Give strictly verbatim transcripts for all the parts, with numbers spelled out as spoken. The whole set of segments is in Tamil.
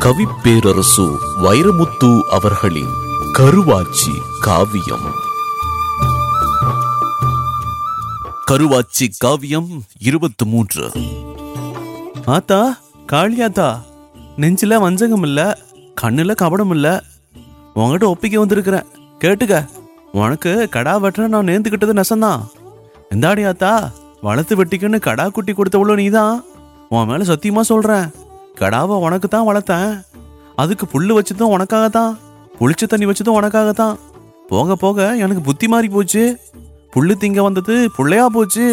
கவிப்பேரரசு வைரமுத்து அவர்களின் கருவாச்சி காவியம். கருவாச்சி காவியம் இருபத்தி மூன்று. ஆத்தா, காளியாத்தா, நெஞ்சில வஞ்சகம் இல்ல, கண்ணுல கபடம் இல்ல, உங்ககிட்ட ஒப்பிக்க வந்திருக்கிறேன். கேட்டுக்க. உனக்கு கடா வெட்டுற நான் நேர்ந்துக்கிட்டது நெசந்தான். எந்தாடி ஆத்தா, வளர்த்து வெட்டிக்குன்னு கடா குட்டி கொடுத்தவளோ நீதான். உன் மேல சத்தியமா சொல்றேன், கடாவை உனக்கு தான் வளர்த்தேன். அதுக்கு புல்லு வச்சதும் உனக்காகத்தான், புளிச்ச தண்ணி வச்சதும் உனக்காகத்தான். போக போக எனக்கு புத்தி மாறி போச்சு. புல்லு திங்க வந்தது புள்ளையா போச்சு,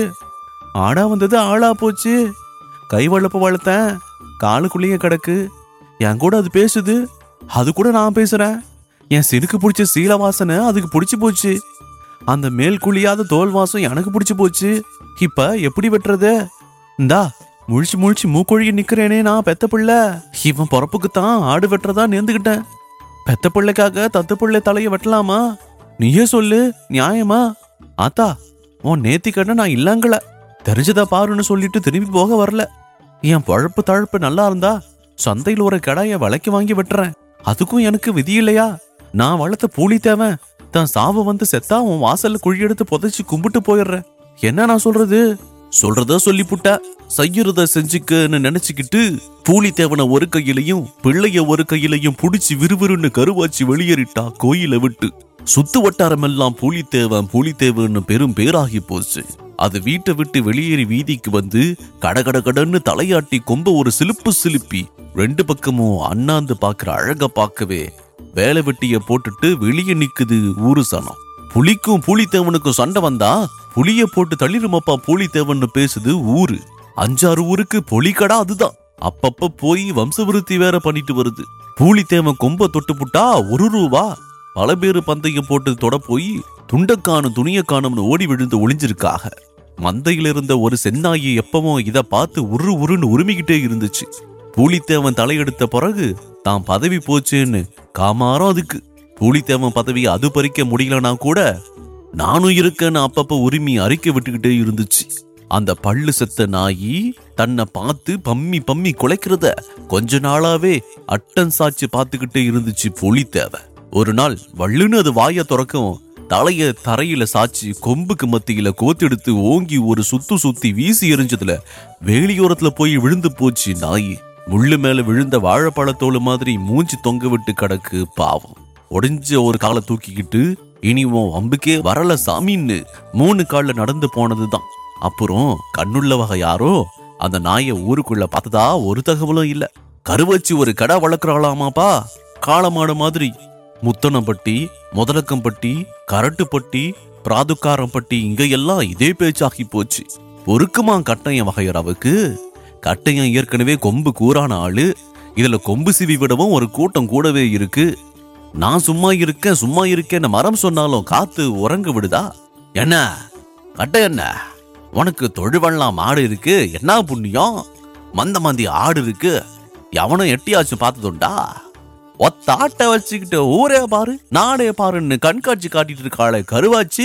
ஆடா வந்தது ஆளா போச்சு. கை வளர்ப்பு வளர்த்தேன், காலுக்குள்ளேயே கிடக்கு. என் கூட அது பேசுது, அது கூட நான் பேசுறேன். என் செதுக்கு பிடிச்ச சீல வாசனை அதுக்கு பிடிச்சி போச்சு. அந்த மேல் குழியாத தோல் வாசம் எனக்கு பிடிச்சி போச்சு. இப்ப எப்படி வெட்டுறது? இந்தா முழிச்சு முழிச்சு மூக்கொழிய நிக்கிறேனே நான் பெத்த பிள்ளை. இவன் பொறப்புக்குத்தான் ஆடு வெட்டுறதா நேர்ந்துகிட்டேன். பெத்த பிள்ளைக்காக தத்து பிள்ளை தலைய வெட்டலாமா? நீயே சொல்லு, நியாயமா? ஆத்தா, உன் நேத்தி கண்ண நான் இல்லங்கல, தெரிஞ்சதா பாருன்னு சொல்லிட்டு திரும்பி போக வரல. என் பழப்பு தழப்பு நல்லா இருந்தா சந்தையில் ஒரு கடாய விலைக்கு வாங்கி வெட்டுறேன். அதுக்கும் எனக்கு விதி இல்லையா? நான் வளர்த்த பூலி தேவன் தான் சாவு வந்து செத்தா உன் வாசல்ல குழி எடுத்து புதைச்சு கும்பிட்டு போயிடுறேன். என்ன நான் சொல்றது? சொல்றத சொல்லி புட்டா, செய்யறத செஞ்சுக்கன்னு நினைச்சுக்கிட்டு பூலித்தேவனை ஒரு கையிலையும் பிள்ளைய ஒரு கையிலையும் புடிச்சு விறுவிறுன்னு கருவாச்சி வெளியேறிட்டா கோயிலை விட்டு. சுத்து வட்டாரம் எல்லாம் பூலித்தேவன் பூலித்தேவன்னு பெரும் பேராகி போச்சு. அது வீட்டை விட்டு வெளியேறி வீதிக்கு வந்து கடகட கடன்னு தலையாட்டி கொம்ப ஒரு சிலுப்பு சிலுப்பி ரெண்டு பக்கமும் அண்ணாந்து பாக்குற அழக பார்க்கவே வேலை வெட்டிய போட்டுட்டு வெளியே நிக்குது ஊரு சனம். புலிக்கும் பூலித்தேவனுக்கும் சண்டை வந்தா புலிய போட்டு தள்ளிருமப்பா பூலித்தேவன் பேசுது ஊரு. அஞ்சாறு ஊருக்கு பொலிக்கடா அதுதான். அப்பப்ப போய் வம்சவிருத்தி வேற பண்ணிட்டு வருது. பூலித்தேவன் கொம்ப தொட்டு புட்டா ஒரு ரூபா. பல பேரு பந்தயம் போட்டு தொட போய் துண்டக்கானும் துணியக்கானும்னு ஓடி விழுந்து ஒளிஞ்சிருக்காக. மந்தையில இருந்த ஒரு சென்னாயி எப்பவும் இத பார்த்து உரு உருன்னு உரிமிக்கிட்டே இருந்துச்சு. பூலித்தேவன் தலையெடுத்த பிறகு தான் பதவி போச்சுன்னு காமாரம் அதுக்கு. பூலித்தேவன் பதவியை அது பறிக்க முடியலனா கூட நானும் இருக்கேன்னு அப்பப்ப உரிமை அறிக்கை விட்டுக்கிட்டே இருந்துச்சு. அந்த பல்லு செத்த நாயி தன்னை பார்த்து பம்மி பம்மி குலைக்கிறத கொஞ்ச நாளாவே அட்டன் சாட்சி பார்த்துக்கிட்டே இருந்துச்சு பூலித்தேவன். ஒரு நாள் வள்ளுன்னு அது வாய துறக்கும், தலைய தரையில சாச்சி கொம்புக்கு மத்தியில கோத்தெடுத்து ஓங்கி ஒரு சுத்து சுத்தி வீசி எறிஞ்சதுல வேலியோரத்துல போய் விழுந்து போச்சு நாயி. முள்ளு மேல விழுந்த வாழைப்பழத்தோடு மாதிரி மூஞ்சி தொங்க விட்டு கிடக்கு பாவம். ஒடிஞ்ச ஒரு காலை தூக்கிக்கிட்டு இனி உன் அம்புக்கே வரல சாமின்னு மூணு கால்ல நடந்து போனதுதான். அப்புறம் கண்ணுள்ள வகை யாரோ அந்த நாயை ஊருக்குள்ள பார்த்ததா ஒரு தகவலும் இல்ல. கருவச்சி ஒரு கடை வளர்க்குறாளாமாப்பா, காளமாடு மாதிரி. முத்தனம்பட்டி, முதலக்கம்பட்டி, கரட்டுப்பட்டி, பிராதுக்காரம்பட்டி இங்க எல்லாம் இதே பேச்சாகி போச்சு. பொறுக்குமா கட்டையன் வகையறாவுக்கு? கட்டையன் ஏற்கனவே கொம்பு கூறான ஆளு, இதுல கொம்பு சிவி விடவும் ஒரு கூட்டம் கூடவே இருக்கு. நான் சும்மா இருக்கேன் சும்மா இருக்கேன்னு மரம் சொன்னாலும் காத்து உறங்க விடுதா? என்ன கட்டை, என்ன உனக்கு தொழுவெல்லாம் மாடு இருக்கு, என்ன புண்ணியம்? மந்த மந்தி ஆடு இருக்கு, எவனும் எட்டியாச்சும் பார்த்ததுண்டா? ஒத்த ஆட்டை வச்சுக்கிட்டு ஊரே பாரு நாடே பாருன்னு கண்காட்சி காட்டிட்டு இருக்காளே கருவாச்சி.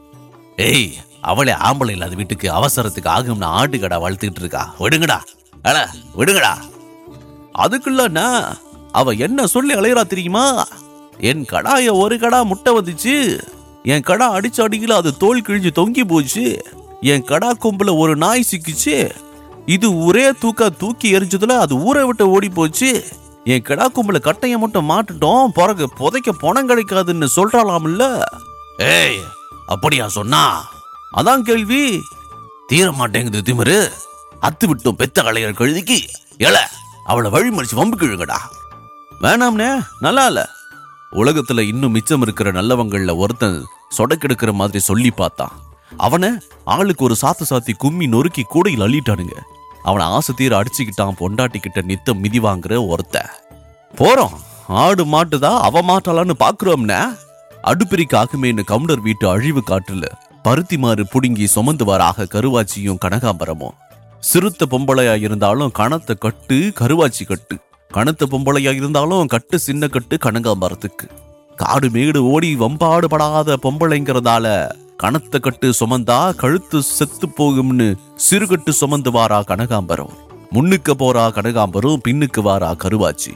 ஏய், அவளே ஆம்பளை இல்லாத வீட்டுக்கு அவசரத்துக்கு ஆகும்னு ஆட்டு கடை வளர்த்துக்கிட்டு இருக்கா. விடுங்கடா, அட விடுங்கடா. அதுக்குள்ள அவ என்ன சொல்லி அலையறா தெரியுமா? என் கடாய ஒரு கடா முட்டை வந்துச்சு, என் கடா அடிச்சு அடிக்கல அது தோல் கிழிஞ்சு தொங்கி போச்சு, என் கடா கொம்புல ஒரு நாய் சிக்கிச்சு, இது ஒரே தூக்க தூக்கி எரிஞ்சதுல அது ஊரை விட்டு ஓடி போச்சு, என் கடா கொம்புல கட்டைய மட்டும் மாட்டுட்டோம், பிறகு புதைக்க பணம் கிடைக்காதுன்னு சொல்றாளாம்ல. ஏய், அப்படியா சொன்னா? அதான் கேள்வி. தீர மாட்டேங்குது திமிரு. அத்து விட்டோம் பெத்த கலையர் கழுதிக்கு. ஏல, அவளை வழி மறிச்சு வம்பு கிழுங்கடா. வேணாம்னே, நல்லா இல்ல. உலகத்துல இன்னும் மிச்சம் இருக்கிற நல்லவங்கள்ல ஒருத்தன் சொடக்கெடுக்கிற மாதிரி சொல்லி பார்த்தான். அவனை ஆளுக்கு ஒரு சாத்து சாத்தி கும்மி நொறுக்கி கூடையில் அள்ளிட்டானுங்க. அவனை ஆசை தீர அடிச்சுக்கிட்டான் பொண்டாட்டி கிட்ட நித்தம் மிதி வாங்குற ஒருத்த. போறோம், ஆடு மாட்டுதா அவ மாட்டாளான்னு பாக்குறோம்னா அடுப்பிரிக்கு ஆகுமேன்னு கவுண்டர் வீட்டு அழிவு காட்டுல பருத்தி மாறு புடுங்கி சுமந்து வராக கருவாச்சியும் கனகாம்பரமும். சிறுத்த பொம்பளையா இருந்தாலும் கணத்தை கட்டு கருவாச்சி கட்டு, கணத்த பொம்பளையா இருந்தாலும் கட்டு சின்ன கட்டு கனகாம்பரத்துக்கு. காடு மேடு ஓடி வம்பாடு படாத பொம்பளைங்கிறதால கணத்த கட்டு சுமந்தா கழுத்து செத்து போகும்னு சிறுகட்டு சுமந்து வாரா கனகாம்பரம். முன்னுக்கு போறா கனகாம்பரம், பின்னுக்கு வாரா கருவாச்சி.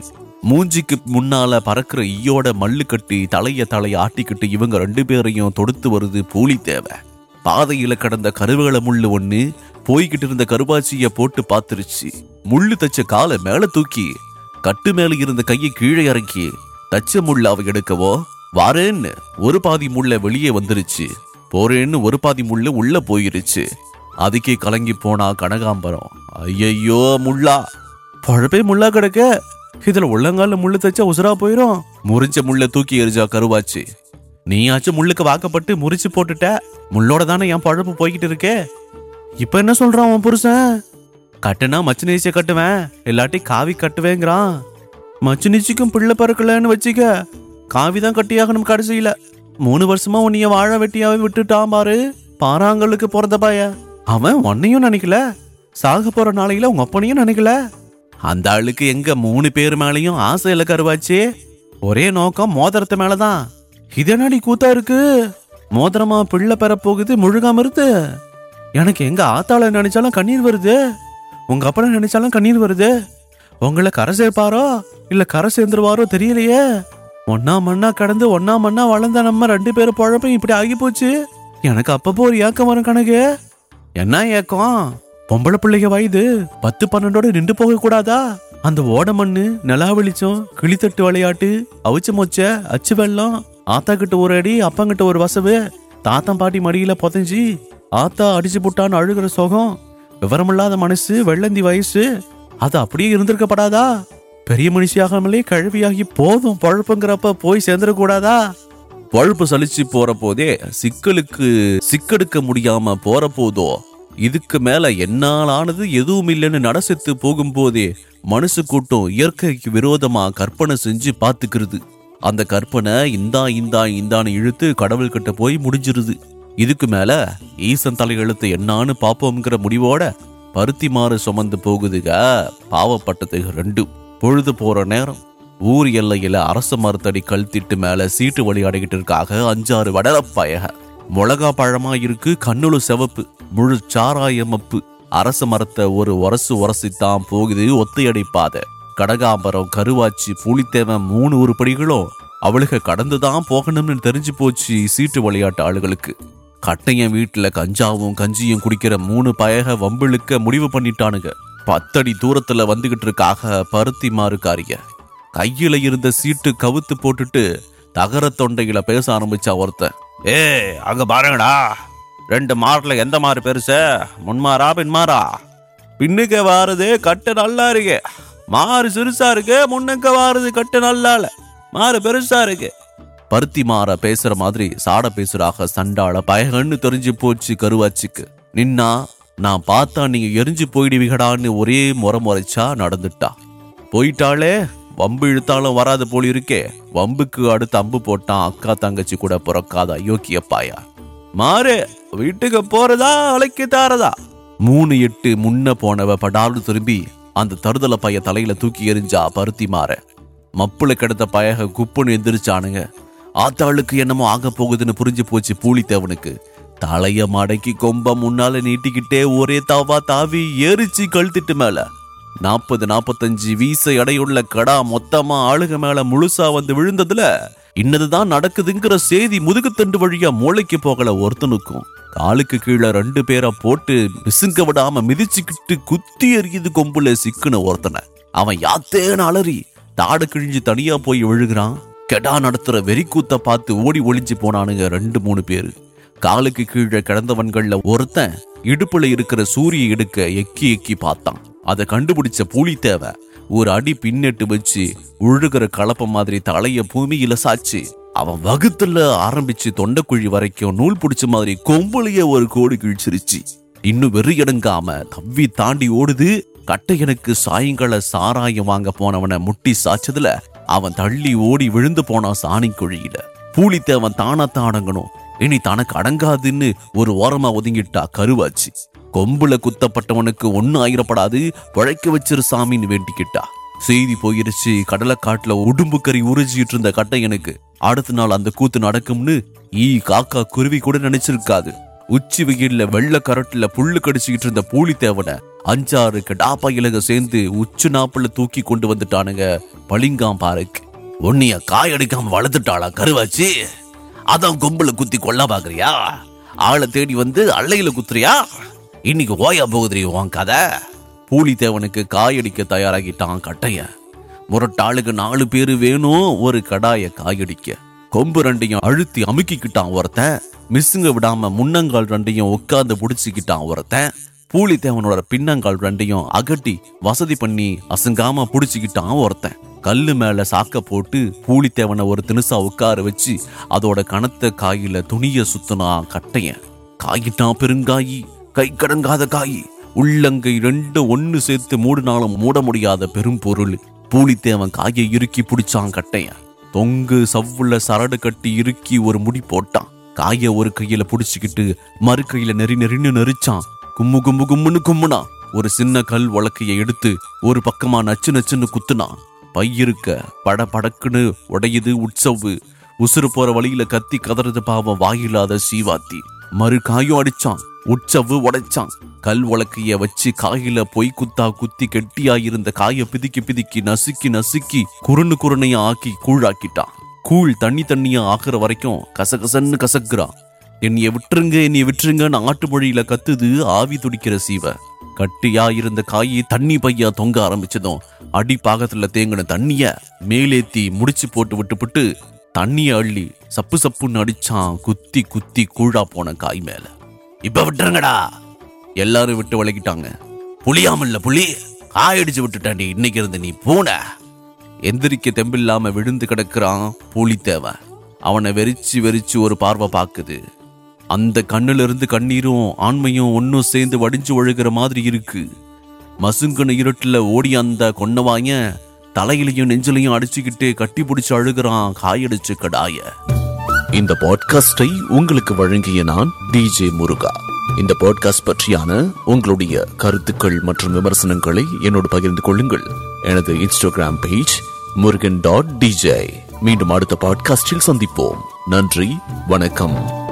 மூஞ்சிக்கு முன்னால பறக்கிற ஈயோட மல்லு கட்டி தலைய தலைய ஆட்டிக்கிட்டு இவங்க ரெண்டு பேரையும் தொடுத்து வருது பூலித்தேவ. பாதையில கடந்த கருவேல முள்ளு ஒண்ணு போய்கிட்டு இருந்த கருவாச்சிய போட்டு பாத்துருச்சு. முள்ளு தச்ச காலை மேல தூக்கி கட்டு மேல இருந்த கையை கீழே இறக்கி தச்ச முள்ள அவ எடுக்கவோ வாரேன்னு ஒரு பாதி முள்ள வெளியே வந்துருச்சு. போறேன்னு ஒரு பாதி முள்ளு உள்ள போயிருச்சு. அதுக்கே கலங்கி போனா கனகாம்பரம். ஐயையோ முள்ளா, பழப்பே முள்ளா கிடக்க, இதுல உள்ளங்கால முள்ளு தச்சா உசுரா போயிரும். முறிஞ்ச முள்ள தூக்கி எரிஞ்சா கருவாச்சு. நீயாச்சும் முள்ளுக்கு வாக்கப்பட்டு முறிச்சு போட்டுட்ட, முள்ளோட தானே என் பழப்பு போய்கிட்டு இருக்கே. இப்ப என்ன சொல்றான் உன் புருஷன்? கட்டுனா மச்சு நீச்சிய கட்டுவேன், இல்லாட்டி காவி கட்டுவேங்கிறான். மச்சு நீச்சிக்கும் பிள்ளை பறக்கலன்னு வச்சுக்க, காவிதான் கட்டியாகணும். கடைசியில மூணு வருஷமா உன்னைய வாழ வெட்டியாவே விட்டுட்டான் பாரு. பாறாங்களுக்கு பிறந்த பாய அவன் உன்னையும் நினைக்கல, சாக போற நாளையில உங்க அப்பனையும் நினைக்கல. அந்த ஆளுக்கு எங்க மூணு பேர் மேலையும் ஆசை இல்ல கருவாச்சு. ஒரே நோக்கம் மோதிரத்து மேலதான். இதனாடி கூத்தா இருக்கு. மோதிரமா பிள்ளை பெற போகுது முழுகாம இருக்கு. எனக்கு எங்க ஆத்தாள நினைச்சாலும் கண்ணீர் வருது, உங்க அப்பனை நினைச்சாலும் கண்ணீர் வருது. உங்களை கரை சேர்ப்பாரோ இல்ல கரை சேர்ந்துருவாரோ தெரியலையே. ஒன்னா மண்ணா கடந்து ஒன்னா மண்ணா வளர்ந்த நம்ம ரெண்டு பேரும் பழப்பம் இப்படி ஆகி போச்சு. எனக்கு அப்பப்போ ஒரு ஏக்கம் வரும் கணக்கு. என்ன ஏக்கம்? பொம்பளை பிள்ளைங்க வயது பத்து பன்னெண்டோட நின்று போக கூடாதா? அந்த ஓட மண்ணு, நிலா வெளிச்சம், கிளித்தட்டு விளையாட்டு, அவிச்சு மொச்ச, அச்சு வெள்ளம், ஆத்தா கிட்ட ஒரு அடி அப்பங்கிட்ட ஒரு வசவு, தாத்தம் பாட்டி மடியில புதஞ்சி ஆத்தா அடிச்சு புட்டான்னு அழுகிற சோகம், விவரமில்லாத மனசு, வெள்ளந்தி வயசு, அது அப்படியே இருந்திருக்கப்படாதா? பெரிய மனுஷியாகாமலே கழுவியாகி போதும் பழப்புங்கிறப்ப போய் சேர்ந்துடக்கூடாதா? பழுப்பு சலிச்சு போற போதே சிக்கலுக்கு சிக்கெடுக்க முடியாம போற போதோ, இதுக்கு மேல என்னாலானது எதுவும் இல்லைன்னு நடசெத்து போகும்போதே மனசு கூட்டம் இயற்கைக்கு விரோதமா கற்பனை செஞ்சு பாத்துக்கிறது. அந்த கற்பனை இந்தா இந்தா இந்தான்னு இழுத்து கடவுள் கிட்ட போய் முடிஞ்சிருது. இதுக்கு மேல ஈசன் தலையெழுத்து என்னான்னு பாப்போம்ங்கிற முடிவோட பருத்தி மாறு சுமந்து போகுதுக பாவப்பட்டதுக ரெண்டும். பொழுது போற நேரம் ஊர் எல்லையில அரச மரத்தடி கல்திட்டு மேல சீட்டு விளையாடிக்கிட்டு இருக்காக அஞ்சாறு வடலப்பாயக. மிளகா பழமா இருக்கு, கண்ணுல செவப்பு, முழு சாராயமப்பு. அரச மரத்தை ஒரு உரசு உரசித்தான் போகுது ஒத்தையடி பாதை. கடகாம்பரம், கருவாச்சி, பூலித்தேவன் மூணு உருப்படிகளும் அவளுக்கு கடந்துதான் போகணும்னு தெரிஞ்சு போச்சு சீட்டு விளையாட்டு ஆளுகளுக்கு. கட்டையன் வீட்டுல கஞ்சாவும் கஞ்சியும் குடிக்கிற மூணு பயக வம்பிழுக்க முடிவு பண்ணிட்டானுங்க. பத்தடி தூரத்துல வந்துகிட்டு இருக்காக பருத்தி மாறுக்காரிய. கையில இருந்த சீட்டு கவுத்து போட்டுட்டு தகர தொண்டையில பேச ஆரம்பிச்சா ஒருத்தன். ஏ அங்க பாருங்கடா, ரெண்டு மார்ல எந்த மாறு பெருச, முன்மாரா பின்மாரா? பின்னுக்க வாருது கட்டு நல்லா இருக்கு, மாறு சிறுசா இருக்கு. முன்னுக்க வாருது கட்டு நல்லால, மாறு பெருசா இருக்கு. பருத்தி மாற பேசுற மாதிரி சாட பேசுறாக சண்டாள பயகன்னு தெரிஞ்சு போச்சு கருவாச்சிக்கு. நின்னா நான் பார்த்தா நீங்க எரிஞ்சு போயிடுவீங்கடான்னு ஒரே முறை முறைச்சா நடந்துட்டா. போயிட்டாலே வம்பு இழுத்தாலும் வராது போல இருக்கே. வம்புக்கு அடுத்து அம்பு போட்டான் அக்கா தங்கச்சி கூட பிறக்காத அயோக்கியப்பாயா. மாறு வீட்டுக்கு போறதா அழைக்க தாரதா? மூணு எட்டு முன்ன போனவ படாலு திரும்பி அந்த தருதல பைய தலையில தூக்கி எரிஞ்சா பருத்தி மாற. மப்புளை கிடந்த பயக குப்புன்னு எந்திரிச்சானுங்க. ஆத்தாளுக்கு என்னமோ ஆக போகுதுன்னு புரிஞ்சு போச்சு பூலித்தேவனுக்கு. தலைய மடக்கி கொம்ப முன்னால நீட்டிக்கிட்டே ஒரே தாவா தாவி ஏறிச்சு கழுத்திட்டு மேல. நாற்பது நாற்பத்தஞ்சு வீச எடையுள்ள கடா மொத்தமா ஆளுக மேல முழுசா வந்து விழுந்ததுல இன்னதுதான் நடக்குதுங்கிற செய்தி முதுகுத்தண்டு வழியா மூளைக்கு போகல ஒருத்தனுக்கும். காலுக்கு கீழே ரெண்டு பேரை போட்டு மிசுங்க விடாம மிதிச்சுக்கிட்டு குத்தி எறியுது கொம்புல சிக்குன ஒருத்தனை. அவன் யாத்தேன்னு அலறி தாடு கிழிஞ்சு தனியா போய் விழுகிறான். கெடா நடத்துற வெறிக்கூத்த பார்த்து ஓடி ஒளிஞ்சு போனானுங்க ரெண்டு மூணு பேரு. காலுக்கு கீழே கிடந்தவன்கள்ல ஒருத்தன் இடுப்புல இருக்கிற சூரிய எடுக்க எக்கி எக்கி பார்த்தான். அதை கண்டுபிடிச்ச பூலித்தேவ ஒரு அடி பின்னெட்டு வச்சு உழுகிற கலப்ப மாதிரி தலைய பூமியில சாச்சு அவன் வகுத்துல ஆரம்பிச்சு தொண்டைக்குழி வரைக்கும் நூல் பிடிச்ச மாதிரி கொம்புலைய ஒரு கோடி கிழிச்சிருச்சு. இன்னும் வெறி இடங்காம தவ்வி தாண்டி ஓடுது. கட்டையனுக்கு சாயங்கால சாராயம் வாங்க போனவனை முட்டி சாச்சதுல அவன் தள்ளி ஓடி விழுந்து போனான் சாணி குழியில. பூலித்தேவன் தானா தானங்கணும், இனி தனக்கு அடங்காதுன்னு ஒரு ஓரமா ஒதுங்கிட்டா கருவாச்சு. கொம்புல குத்தப்பட்டவனுக்கு ஒன்னு ஆயிரப்படாது, பழைக்க வச்சிரு சாமின்னு வேண்டிக்கிட்டா. செய்தி போயிருச்சு. கடலைக்காட்டுல உடும்பு கறி உறிஞ்சிட்டு இருந்த கட்டையனுக்கு அடுத்த நாள் அந்த கூத்து நடக்கும்னு ஈ காக்கா குருவி கூட நினைச்சிருக்காது. உச்சி வெயில்ல வெள்ள கரட்டுல புல்லு கடிச்சுக்கிட்டு இருந்த பூலித்தேவனை அஞ்சாறு கடாப்பா இலக சேர்ந்து உச்சு நாப்புல தூக்கி கொண்டு வந்துட்டானுங்க பளிங்காம் பாருக்கு. உன்னைய காயடிக்காம வளர்த்துட்டாளா கருவாச்சி? அதான் கொம்புல குத்தி கொள்ள பாக்குறியா? ஆளை தேடி வந்து அள்ளையில குத்துறியா? இன்னைக்கு ஓயா போகுதுரி உன் கதை. பூலித்தேவனுக்கு காயடிக்க தயாராகிட்டான் கட்டைய. முரட்டாளுக்கு நாலு பேரு வேணும் ஒரு கடாய காயடிக்க. கொம்பு ரெண்டையும் அழுத்தி அமுக்கிக்கிட்டான் ஒருத்தன். மிஸ்ஸுங்க விடாம முன்னங்கால் ரெண்டையும் உட்கார்ந்து புடிச்சுக்கிட்டான் ஒருத்தன். பூலித்தேவனோட பின்னங்கால் ரெண்டையும் அகட்டி வசதி பண்ணி அசங்காம புடிச்சுக்கிட்டான் ஒருத்தன். கல்லு மேல சாக்க போட்டு பூலித்தேவனை ஒரு தினுசா உட்கார வச்சு அதோட கனத்த காயில துணிய சுத்தினா கட்டையன். காயிட்டான் பெருங்காயி, கை கடங்காத காயி, உள்ளங்கை ரெண்டு ஒன்னு சேர்த்து மூடினாலும் மூட முடியாத பெரும் பொருள். பூலித்தேவன் காயை இறுக்கி பிடிச்சான் கட்டையன். தொங்கு சவ்வுல சரடு கட்டி இறுக்கி ஒரு முடி போட்டான். காய ஒரு கையில புடிச்சுக்கிட்டு மறு கையில நெறி நெறின்னு நெரிச்சான். கும்மு கும்மு கும்முன்னு கும்முனா ஒரு சின்ன கல் வழக்கையை எடுத்து ஒரு பக்கமா நச்சு நச்சுன்னு குத்துனான். பையிருக்க பட படக்குன்னு உடையுது உற்சவு. உசுறு போற வழியில கத்தி கதறது பாவம் வாயில்லாத சீவாத்தி. மறு காயும் அடிச்சான். உற்சவு உடைச்சான். கல் வழக்கைய வச்சு காயில பொய் குத்தா குத்தி கெட்டியாயிருந்த காய பிதிக்கி பிதிக்கி நசுக்கி நசுக்கி குறுனு குறுனையா ஆக்கி கூழாக்கிட்டான். கூழ் தண்ணி தண்ணியா ஆக்குற வரைக்கும் கசகசன்னு கசக்குறான். என்னைய விட்டுருங்க என்னைய விட்டுருங்கன்னு ஆட்டு மொழியில கத்துது ஆவி துடிக்கிற சீவ. கட்டியா இருந்த காயை தண்ணி பையா தொங்க ஆரம்பிச்சதும் அடி பாகத்துல தேங்கின தண்ணிய மேலேத்தி முடிச்சு போட்டு விட்டுப்புட்டு தண்ணிய அள்ளி சப்பு சப்புன்னு அடிச்சான் குத்தி குத்தி கூழா போன காய் மேல. இப்ப விட்டுருங்கடா. எல்லாரும் விட்டு விலகிட்டாங்க. புளியாமல்ல புளி, காயடிச்சு விட்டுட்டாண்டி இன்னைக்கு இருந்து நீ பூன. எந்திரிக்க தெம்பில்லாம விழுந்து கிடக்குறான் பூலித்தேவன். அவனை வெறிச்சு வெறிச்சு ஒரு பார்வை பாக்குது. அந்த கண்ணுல இருந்து கண்ணீரும் ஆண்மையும் ஒன்னும் சேர்ந்து வடிஞ்சு ஒழுகிற மாதிரி இருக்கு. மசுங்கன இருட்டுல ஓடி அந்த கொன்னவாய தலையிலையும் நெஞ்சிலையும் அடிச்சுக்கிட்டு கட்டி பிடிச்சு அழுகிறான் காயடிச்சு கடாய. இந்த பாட்காஸ்டை உங்களுக்கு வழங்கிய நான் டிஜே முருகா. இந்த பாட்காஸ்ட் பற்றியான உங்களுடைய கருத்துக்கள் மற்றும் விமர்சனங்களை என்னோடு பகிர்ந்து கொள்ளுங்கள். எனது Instagram page Murugan dot DJ. மீண்டும் அடுத்த பாட்காஸ்டில் சந்திப்போம். நன்றி, வணக்கம்.